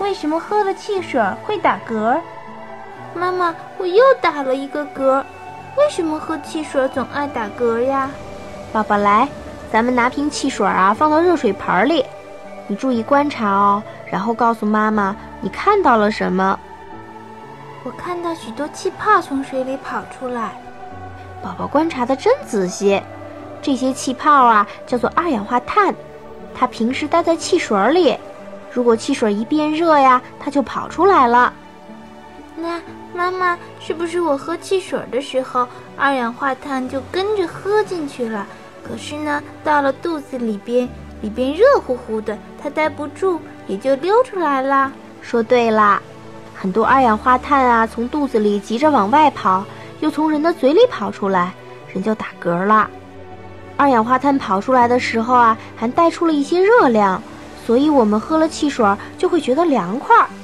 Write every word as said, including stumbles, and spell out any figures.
为什么喝了汽水会打嗝？ 妈妈，我又打了一个嗝，为什么喝汽水总爱打嗝呀？ 宝宝来，咱们拿瓶汽水啊放到热水盆里，你注意观察哦，然后告诉妈妈你看到了什么。 我看到许多气泡从水里跑出来。 宝宝观察得真仔细，这些气泡啊叫做二氧化碳，它平时待在汽水里，如果汽水一变热呀，它就跑出来了。 那妈妈，是不是我喝汽水的时候，二氧化碳就跟着喝进去了？可是呢，到了肚子里边，里边热乎乎的，它待不住，也就溜出来了。 说对啦，很多二氧化碳啊从肚子里急着往外跑，又从人的嘴里跑出来，人就打嗝了。二氧化碳跑出来的时候啊，还带出了一些热量，所以我们喝了汽水就会觉得凉快。